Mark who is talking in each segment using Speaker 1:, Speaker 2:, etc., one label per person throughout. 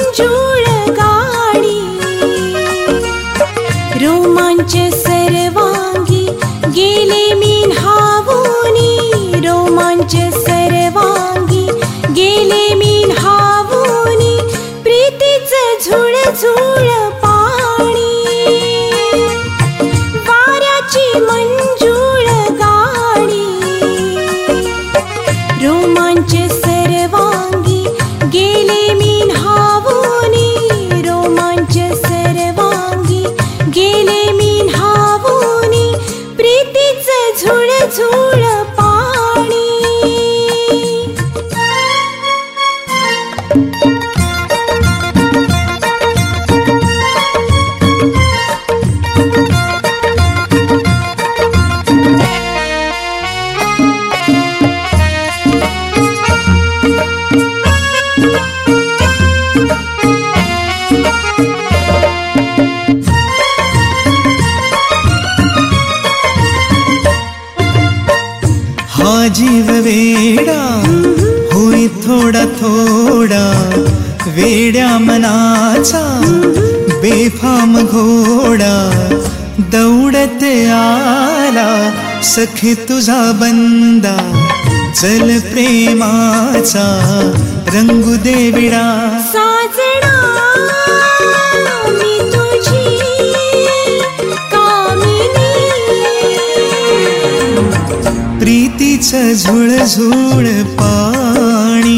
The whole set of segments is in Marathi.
Speaker 1: मंजूळ गाणी, रोमांच सर्वांगी गेले मी न्हावूनी, रोमांच सर्वांगी गेले मी न्हावूनी, प्रीतीचं झुळझुळ पाणी, वाऱ्याची मंजूळ गाणी, रोमांच सर्वांगी गेले मी न्हावूनी, रोमांच सर्वांगी गेले मी न्हावूनी, प्रीतीचं झुळझुळ पाणी.
Speaker 2: हा जीव वेडा होई थोडा थोडा, वेड्या मनाचा बेफाम घोडा, दौडत आला सखे तुझा बंदा, चल प्रेमाचा रंगू दे विडा.
Speaker 1: साजना मी तुझी कामिनी,
Speaker 2: प्रीतीचं झुळझुळ पाणी.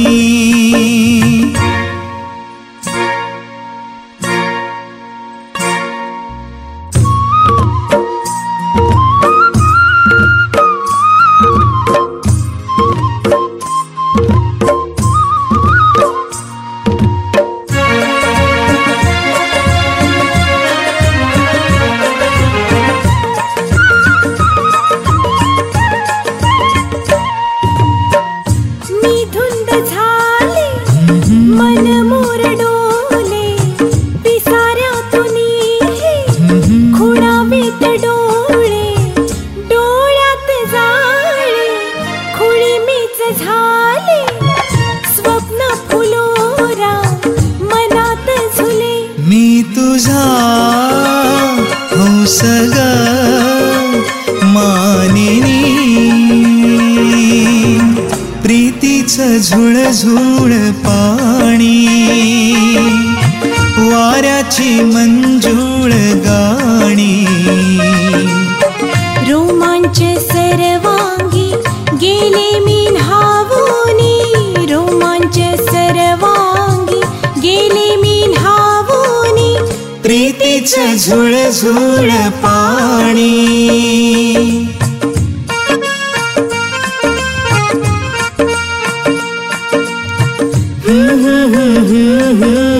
Speaker 1: मी धुंद झाले मन मोर डोले, पिसाऱ्यातुनी हे खुणावीत डोळे, डोळ्यात जाळे खुळी मीच झाले, स्वप्न फुलोरा मनात झुले.
Speaker 2: मी तुझा हंस ग मानिनी, प्रीतीचं झुळझुळ पाणी, वाऱ्याची मंजूळ गाणी,
Speaker 1: रोमांच सर्वांगी गेले मी न्हावूनी, रोमांच सर्वांगी गेले मी न्हावूनी,
Speaker 2: प्रीतीचं झुळझुळ पाणी.
Speaker 1: हम्म हम्म हम्म हम्म.